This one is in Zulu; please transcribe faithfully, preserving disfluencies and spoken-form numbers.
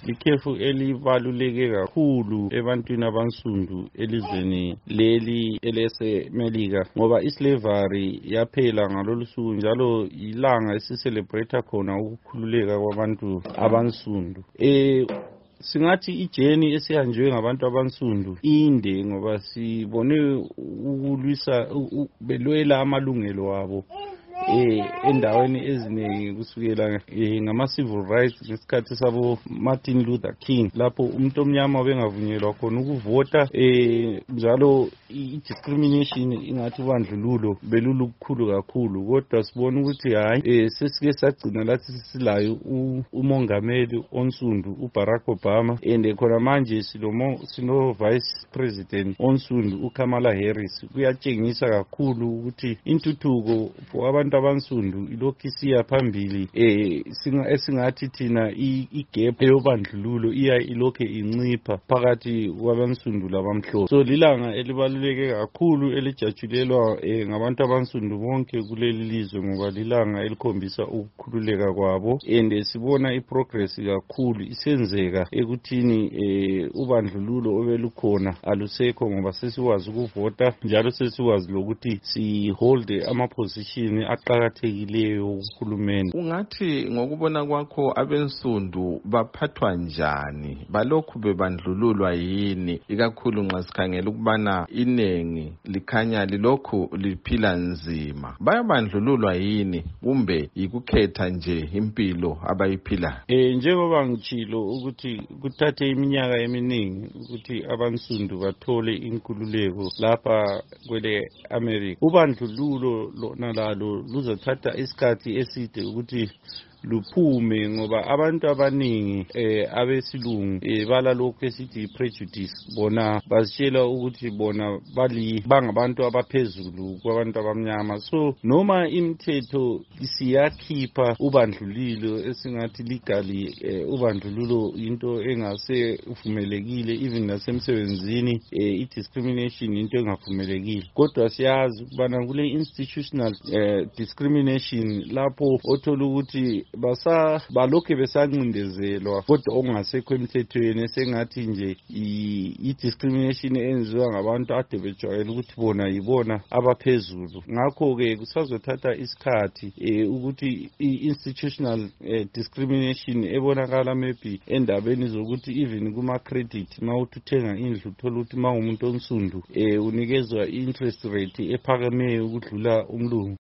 ikhefu elibaluleke kakhulu ebantwini abansundu elizweni leli elesemelika ngoba islavery yaphela ngalolu suku njalo ilanga esicelebrate khona ukukhululeka kwabantu abansundu. eh Singathi ijeni esihanjwe ngabantu abansundu inde ngoba sibone ukulwisa belwela amalungelo wabo eh endaweni eziningi kusukela ngama civil rights ngesikhathi sabo Martin Luther King lapho umuntu omnyama bengavunyelwa khona ukuvota eh njalo i-discrimination ingathi ubandlululo belulukhulu kakhulu. Kodwa sibona ukuthi hayi eh sesike sagcina lathi silayo umongameli onsundu uBarack Obama and khona manje silomo sino vice president onsundu uKamala Harris. Kuyatshengisa kakhulu ukuthi intuthuko for abantu abansundu ilokhu siya phambili eh singa esingathi thina igap eyobandlululo iya ilokhu incipha phakathi kwabansundu labamhlophe. So lilanga elibaluleke kakhulu elijatshulelwa eh, ngabantu abansundu bonke kuleli lizwe ngoba lilanga elikhombisa ukukhululeka kwabo and sibona iprogress kakhulu isenzeka ekuthini eh, ubandlululo obelukhona alusekho ngoba sesikwazi ukuvota njalo sesikwazi lokuthi si hold ama position aqhakathekileyo ukukhulumeni. Ungathi ngokubona kwakho abensundu baphathwa njani, balokhu bebandlululwa yini, ikakhulu nxa sikhangela ukubana inengi likhanya lilokhu liphila nzima? Bayabandlululwa yini kumbe yikukhetha nje impilo abayiphila? Eh njengoba ngitshilo ukuthi kuthathe iminyaka eminingi ukuthi abansundu bathole inkululeko lapha kwele America. Ubandlululo lona lalo luzothatha isikhathi eside ukuthi luphume ngoba abantu abaningi eh abesilungu eh bala lokho esithi prejudice. Bona basitshela ukuthi bona bali bangabantu abaphezulu kwabantu abamnyama. So noma imithetho isiyakhipha ubandlulilo esingathi legally eh, ubandlululo into engase uvumelekile even nasemsebenzini eh, i-discrimination into engavumelekile. Kodwa siyazi ukubana kule institutional eh, discrimination lapho othola ukuthi basa balokhe besancindezelwa kodwa ongasekho emthethweni esengathi nje i-discrimination enziwa ngabantu ade bejwayele ukuthi bona yibona abaphezulu. Ngakho ke kusazothatha isikhathi eh, ukuthi i-institutional eh, discrimination ebonakala maybe endabeni zokuthi even kuma credit mawuthi uthenga indlu uthola ukuthi mawumuntu onsundu eh, unikezwa interest rate ephakemeyo ukudlula umlungu.